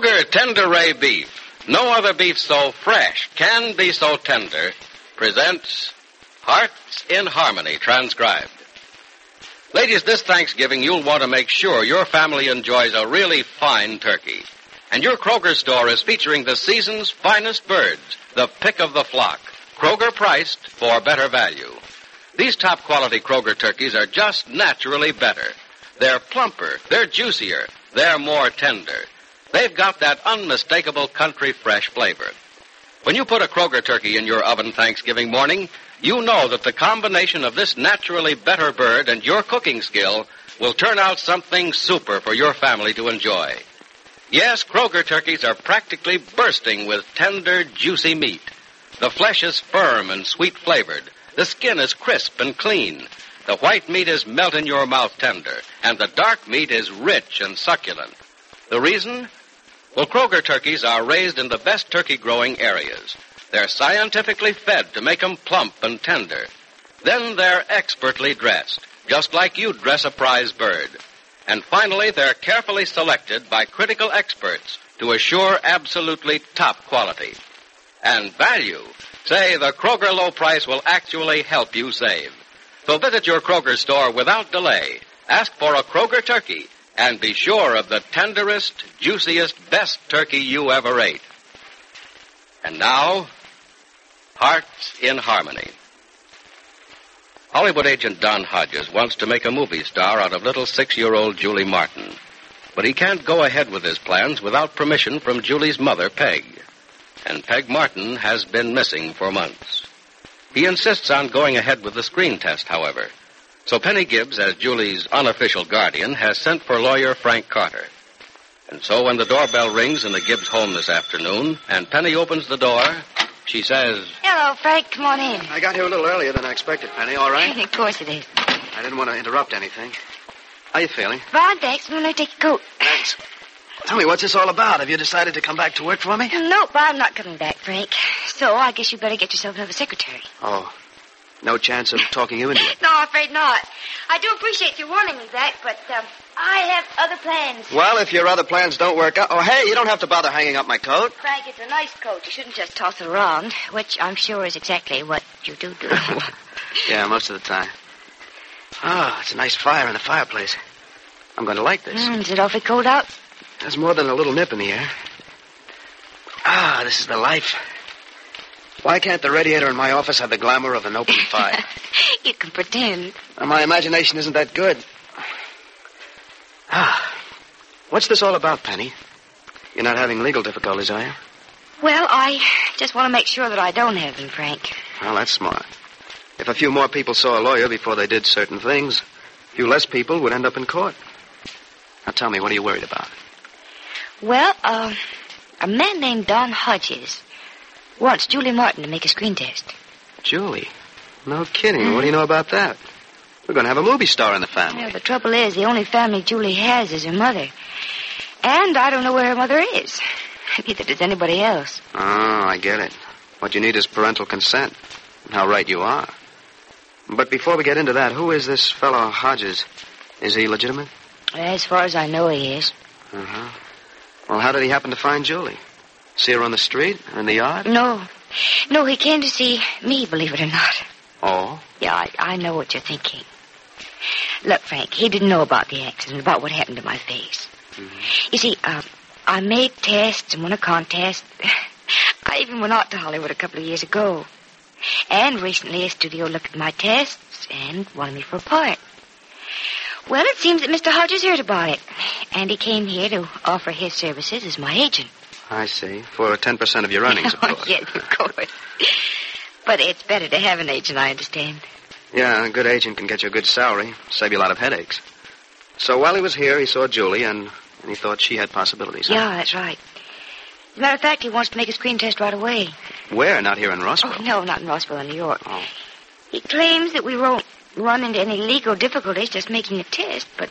Kroger Tenderay Beef, no other beef so fresh, can be so tender, presents Hearts in Harmony, transcribed. Ladies, this Thanksgiving, you'll want to make sure your family enjoys a really fine turkey. And your Kroger store is featuring the season's finest birds, the pick of the flock, Kroger priced for better value. These top-quality Kroger turkeys are just naturally better. They're plumper, they're juicier, they're more tender. They've got that unmistakable country fresh flavor. When you put a Kroger turkey in your oven Thanksgiving morning, you know that the combination of this naturally better bird and your cooking skill will turn out something super for your family to enjoy. Yes, Kroger turkeys are practically bursting with tender, juicy meat. The flesh is firm and sweet-flavored. The skin is crisp and clean. The white meat is melt-in-your-mouth tender, and the dark meat is rich and succulent. The reason? Well, Kroger turkeys are raised in the best turkey-growing areas. They're scientifically fed to make them plump and tender. Then they're expertly dressed, just like you'd dress a prize bird. And finally, they're carefully selected by critical experts to assure absolutely top quality. And value. Say, the Kroger low price will actually help you save. So visit your Kroger store without delay. Ask for a Kroger turkey. And be sure of the tenderest, juiciest, best turkey you ever ate. And now, Hearts in Harmony. Hollywood agent Don Hodges wants to make a movie star out of little 6-year-old Julie Martin. But he can't go ahead with his plans without permission from Julie's mother, Peg. And Peg Martin has been missing for months. He insists on going ahead with the screen test, however. So Penny Gibbs, as Julie's unofficial guardian, has sent for lawyer Frank Carter. And so when the doorbell rings in the Gibbs home this afternoon, and Penny opens the door, she says... Hello, Frank. Come on in. I got here a little earlier than I expected, Penny. All right? Of course it is. I didn't want to interrupt anything. How you feeling? Fine, thanks. I'm going to take your coat. Thanks. Tell me, what's this all about? Have you decided to come back to work for me? Nope, I'm not coming back, Frank. So I guess you better get yourself another secretary. Oh. No chance of talking you into it? No, I'm afraid not. I do appreciate you wanting me back, but I have other plans. Well, if your other plans don't work out... Oh, hey, you don't have to bother hanging up my coat. Frank, it's a nice coat. You shouldn't just toss it around, which I'm sure is exactly what you do. Yeah, most of the time. Oh, it's a nice fire in the fireplace. I'm going to like this. Is it awfully cold out? There's more than a little nip in the air. Ah, this is the life. Why can't the radiator in my office have the glamour of an open fire? You can pretend. My imagination isn't that good. Ah, what's this all about, Penny? You're not having legal difficulties, are you? Well, I just want to make sure that I don't have them, Frank. Well, that's smart. If a few more people saw a lawyer before they did certain things, a few less people would end up in court. Now, tell me, what are you worried about? Well, a man named Don Hodges wants Julie Martin to make a screen test. Julie? No kidding. Mm-hmm. What do you know about that? We're going to have a movie star in the family. Well, the trouble is, the only family Julie has is her mother. And I don't know where her mother is. Neither does anybody else. Oh, I get it. What you need is parental consent. How right you are. But before we get into that, who is this fellow Hodges? Is he legitimate? As far as I know, he is. Uh-huh. Well, how did he happen to find Julie? See her on the street or in the yard? No, he came to see me, believe it or not. Oh? Yeah, I know what you're thinking. Look, Frank, he didn't know about the accident, about what happened to my face. Mm-hmm. You see, I made tests and won a contest. I even went out to Hollywood a couple of years ago. And recently a studio looked at my tests and wanted me for a part. Well, it seems that Mr. Hodges heard about it. And he came here to offer his services as my agent. I see. For 10% of your earnings, of course. Yes, of course. But it's better to have an agent, I understand. Yeah, a good agent can get you a good salary, save you a lot of headaches. So while he was here, he saw Julie, and he thought she had possibilities. Yeah, huh? That's right. As a matter of fact, he wants to make a screen test right away. Where? Not here in Rossville? Oh, no, not in Rossville, New York. Oh. He claims that we won't run into any legal difficulties just making a test, but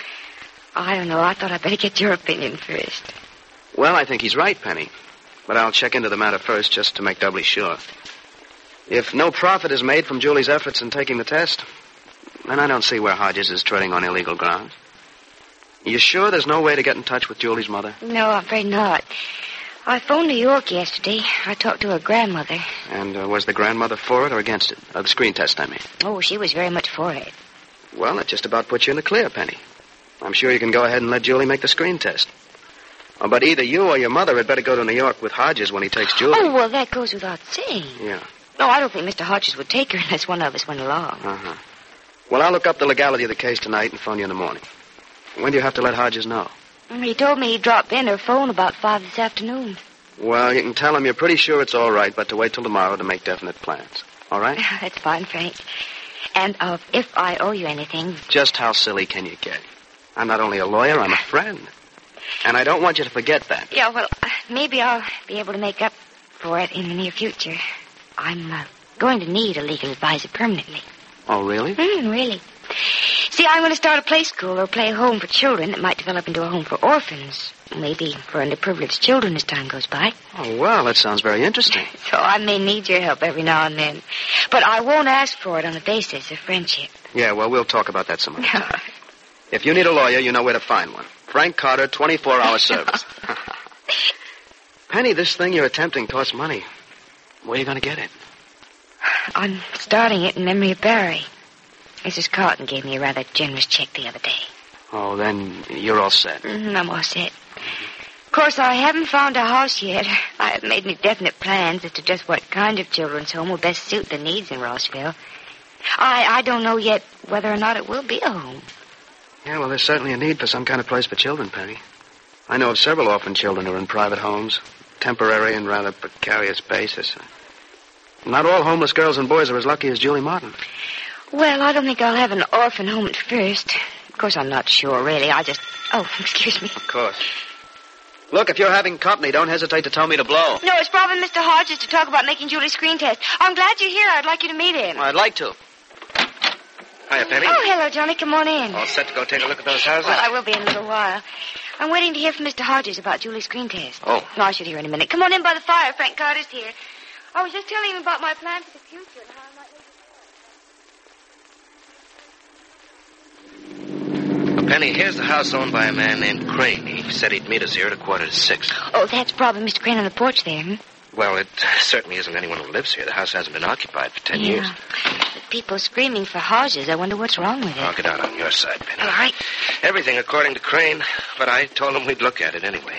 I don't know. I thought I'd better get your opinion first. Well, I think he's right, Penny. But I'll check into the matter first just to make doubly sure. If no profit is made from Julie's efforts in taking the test, then I don't see where Hodges is treading on illegal grounds. You sure there's no way to get in touch with Julie's mother? No, I'm afraid not. I phoned New York yesterday. I talked to her grandmother. And was the grandmother for it or against it? The screen test, I mean. Oh, she was very much for it. Well, that just about puts you in the clear, Penny. I'm sure you can go ahead and let Julie make the screen test. Oh, but either you or your mother had better go to New York with Hodges when he takes Julie. Oh, well, that goes without saying. Yeah. No, I don't think Mr. Hodges would take her unless one of us went along. Uh-huh. Well, I'll look up the legality of the case tonight and phone you in the morning. When do you have to let Hodges know? He told me he'd drop in or phone about 5 this afternoon. Well, you can tell him you're pretty sure it's all right, but to wait till tomorrow to make definite plans. All right? That's fine, Frank. And if I owe you anything... Just how silly can you get? I'm not only a lawyer, I'm a friend. And I don't want you to forget that. Yeah, well, maybe I'll be able to make up for it in the near future. I'm going to need a legal advisor permanently. Oh, really? Really. See, I'm going to start a play school or play home for children that might develop into a home for orphans. Maybe for underprivileged children as time goes by. Oh, well, that sounds very interesting. So I may need your help every now and then. But I won't ask for it on the basis of friendship. Yeah, well, we'll talk about that some other time. If you need a lawyer, you know where to find one. Frank Carter, 24-hour service. Penny, this thing you're attempting costs money. Where are you going to get it? I'm starting it in memory of Barry. Mrs. Carton gave me a rather generous check the other day. Oh, then you're all set. I'm all set. Of course, I haven't found a house yet. I haven't made any definite plans as to just what kind of children's home will best suit the needs in Rossville. I don't know yet whether or not it will be a home. Yeah, well, there's certainly a need for some kind of place for children, Penny. I know of several orphan children who are in private homes, temporary and rather precarious basis. Not all homeless girls and boys are as lucky as Julie Martin. Well, I don't think I'll have an orphan home at first. Of course, I'm not sure, really. Oh, excuse me. Of course. Look, if you're having company, don't hesitate to tell me to blow. No, it's probably Mr. Hodges to talk about making Julie's screen test. I'm glad you're here. I'd like you to meet him. I'd like to. Hiya, Penny. Oh, hello, Johnny. Come on in. All set to go take a look at those houses? Well, I will be in a little while. I'm waiting to hear from Mr. Hodges about Julie's screen test. Oh. No, I should hear in a minute. Come on in by the fire. Frank Carter's here. I was just telling him about my plan for the future and how I might... Penny, here's the house owned by a man named Crane. He said he'd meet us here at 5:45. Oh, that's probably Mr. Crane on the porch there, Well, it certainly isn't anyone who lives here. The house hasn't been occupied for 10 years. The people screaming for Hodges. I wonder what's wrong with it. I'll get out on your side, Penny. All right. Everything according to Crane, but I told him we'd look at it anyway.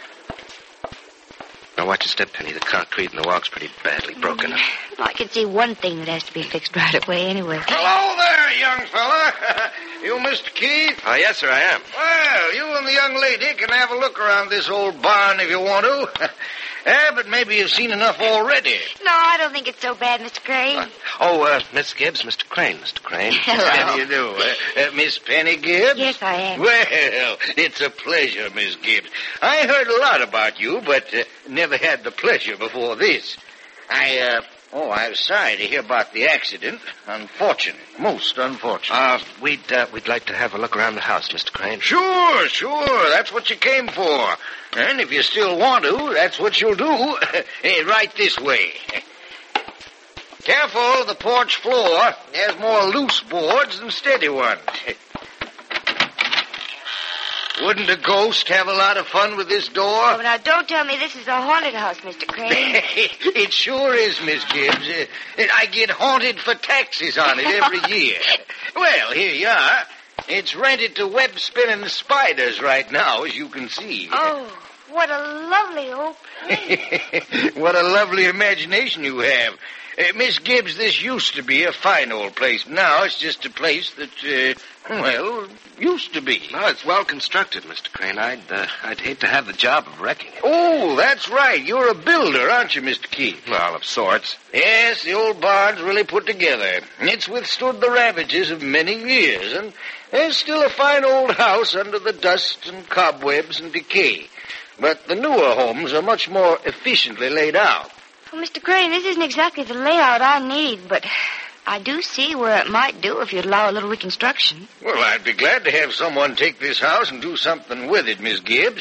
Now, watch your step, Penny. The concrete in the walk's pretty badly broken up. I can see one thing that has to be fixed right away anyway. Hello there, young fella. You Mr. Keith? Yes, sir, I am. Well, you and the young lady can have a look around this old barn if you want to. But maybe you've seen enough already. No, I don't think it's so bad, Mr. Crane. Miss Gibbs, Mr. Crane. Mr. Crane. How do you do? Miss Penny Gibbs? Yes, I am. Well, it's a pleasure, Miss Gibbs. I heard a lot about you, but never had the pleasure before this. I'm sorry to hear about the accident. Unfortunate. Most unfortunate. We'd like to have a look around the house, Mr. Crane. Sure. That's what you came for. And if you still want to, that's what you'll do. Right this way. Careful, the porch floor has more loose boards than steady ones. Wouldn't a ghost have a lot of fun with this door? Oh, now, don't tell me this is a haunted house, Mr. Crane. It sure is, Miss Gibbs. I get haunted for taxes on it every year. Well, here you are. It's rented to web-spinning spiders right now, as you can see. Oh, what a lovely old place. What a lovely imagination you have. Miss Gibbs, this used to be a fine old place. Now it's just a place that, used to be. No, it's well constructed, Mr. Crane. I'd hate to have the job of wrecking it. Oh, that's right. You're a builder, aren't you, Mr. Keith? Well, of sorts. Yes, the old barn's really put together. It's withstood the ravages of many years, and there's still a fine old house under the dust and cobwebs and decay. But the newer homes are much more efficiently laid out. Well, Mr. Crane, this isn't exactly the layout I need, but I do see where it might do if you'd allow a little reconstruction. Well, I'd be glad to have someone take this house and do something with it, Miss Gibbs.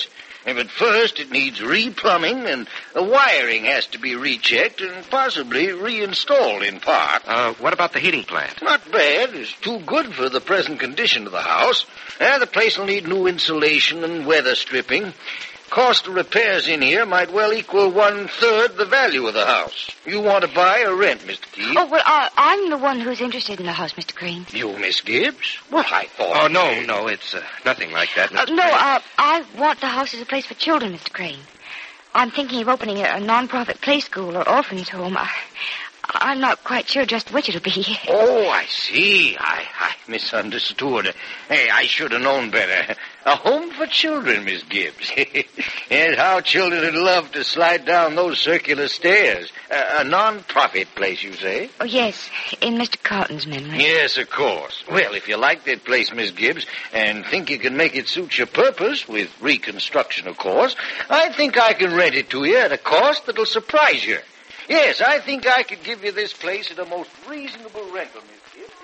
But first it needs replumbing, and the wiring has to be rechecked and possibly reinstalled in part. What about the heating plant? Not bad. It's too good for the present condition of the house. The place will need new insulation and weather stripping. Cost of repairs in here might well equal 1/3 the value of the house. You want to buy or rent, Mr. Keith? Oh, well, I'm the one who's interested in the house, Mr. Crane. You, Miss Gibbs? Well, I thought... Oh, no, it's nothing like that, Mr. No, Crane. I want the house as a place for children, Mr. Crane. I'm thinking of opening a non-profit play school or orphanage home. I'm not quite sure just which it'll be. Oh, I see. I misunderstood. Hey, I should have known better. A home for children, Miss Gibbs. Yes, how children would love to slide down those circular stairs. A non-profit place, you say? Oh, yes, in Mr. Carlton's memory. Yes, of course. Well, if you like that place, Miss Gibbs, and think you can make it suit your purpose, with reconstruction, of course, I think I can rent it to you at a cost that'll surprise you. Yes, I think I could give you this place at a most reasonable rental, Miss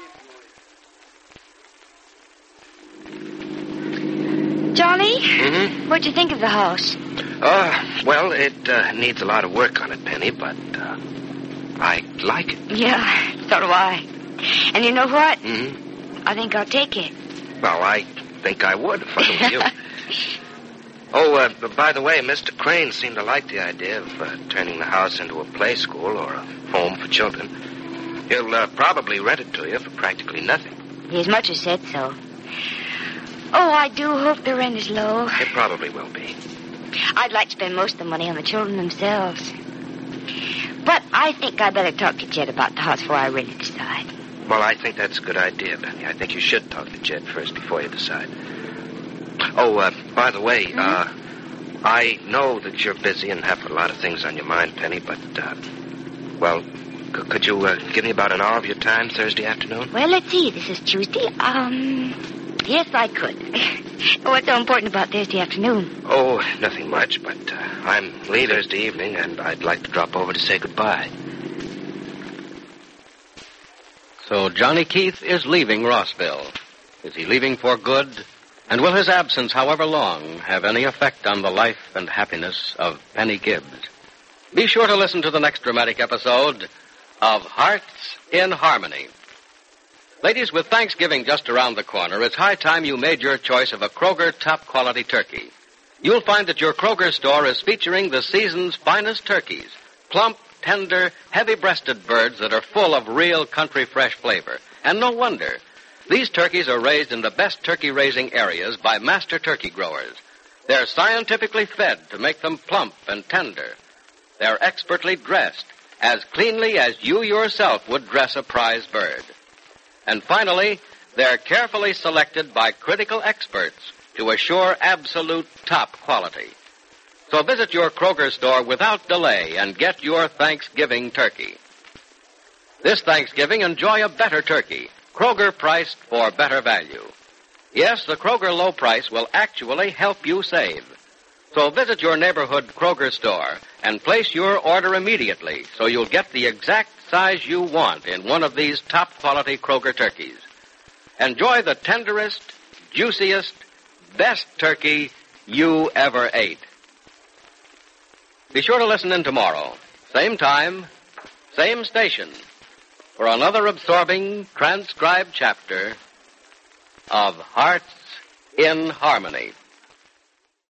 Gibbs. Johnny? Mm-hmm? What'd you think of the house? Well, it needs a lot of work on it, Penny, but I like it. Yeah, so do I. And you know what? Mm-hmm. I think I'll take it. Well, I think I would if I were you. Oh, by the way, Mr. Crane seemed to like the idea of turning the house into a play school or a home for children. He'll probably rent it to you for practically nothing. He as much as said so. Oh, I do hope the rent is low. It probably will be. I'd like to spend most of the money on the children themselves. But I think I'd better talk to Jed about the house before I really decide. Well, I think that's a good idea, Penny. I think you should talk to Jed first before you decide. Oh, by the way, I know that you're busy and have a lot of things on your mind, Penny, but, could you give me about an hour of your time Thursday afternoon? Well, let's see. This is Tuesday. Yes, I could. What's so important about Thursday afternoon? Oh, nothing much, but I'm leaving Thursday evening, and I'd like to drop over to say goodbye. So Johnny Keith is leaving Rossville. Is he leaving for good? And will his absence, however long, have any effect on the life and happiness of Penny Gibbs? Be sure to listen to the next dramatic episode of Hearts in Harmony. Ladies, with Thanksgiving just around the corner, it's high time you made your choice of a Kroger top-quality turkey. You'll find that your Kroger store is featuring the season's finest turkeys, plump, tender, heavy-breasted birds that are full of real country fresh flavor. And no wonder. These turkeys are raised in the best turkey-raising areas by master turkey growers. They're scientifically fed to make them plump and tender. They're expertly dressed, as cleanly as you yourself would dress a prize bird. And finally, they're carefully selected by critical experts to assure absolute top quality. So visit your Kroger store without delay and get your Thanksgiving turkey. This Thanksgiving, enjoy a better turkey, Kroger priced for better value. Yes, the Kroger low price will actually help you save. So visit your neighborhood Kroger store and place your order immediately so you'll get the exact size you want in one of these top-quality Kroger turkeys. Enjoy the tenderest, juiciest, best turkey you ever ate. Be sure to listen in tomorrow, same time, same station, for another absorbing, transcribed chapter of Hearts in Harmony.